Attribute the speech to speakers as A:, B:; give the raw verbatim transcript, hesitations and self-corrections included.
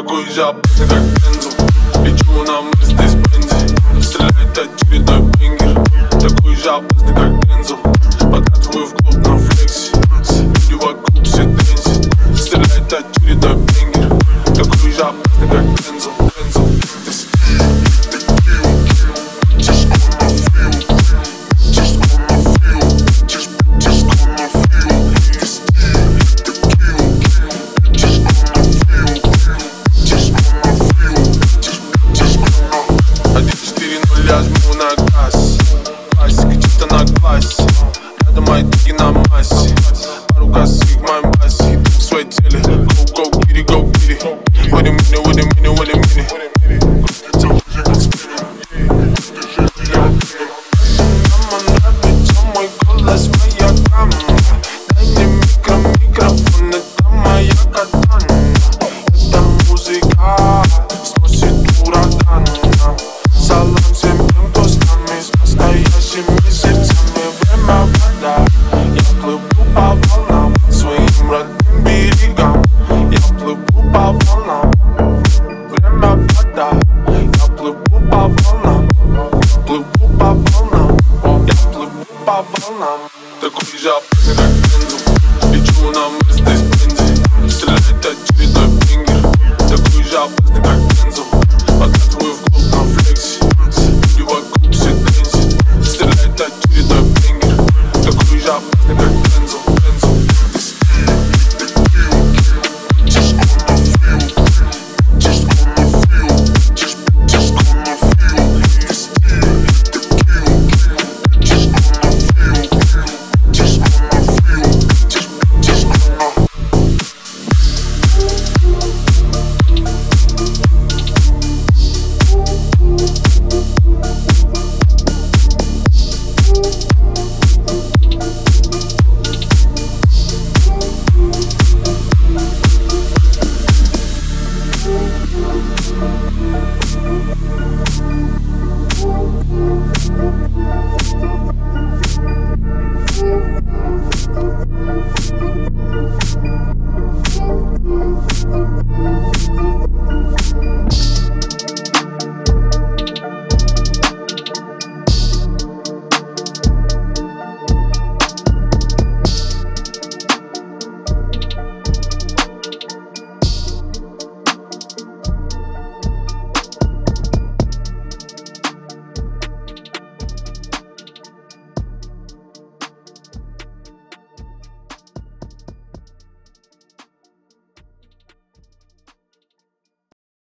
A: Такой же опасный, как Бензо. Лечу на Мерседес-Бензе. Стреляет очередной бенгер. Такой же опасный, как Бензо. Подкатываю в клуб на флексе. Люди вокруг все тренсят. Стреляет очередной бенгер. Такой же опасный, как Бензо. Бензо. Я жму на газ, классика чисто на классе. Рядом мои тики на массе. Пару косых в моем басе. Иду к своей цели. Go, go, kitty, go, kitty. Wait a minute, wait a minute, wait a minute. Мама нравится мой голос, моя гамма. Дай мне микро, микрофон, это моя катана. Эта музыка сносит ураган. Салам всем тем, кто с нами, с настоящими сердцами. Время вода, я плыву по волнам, своим родным берегам.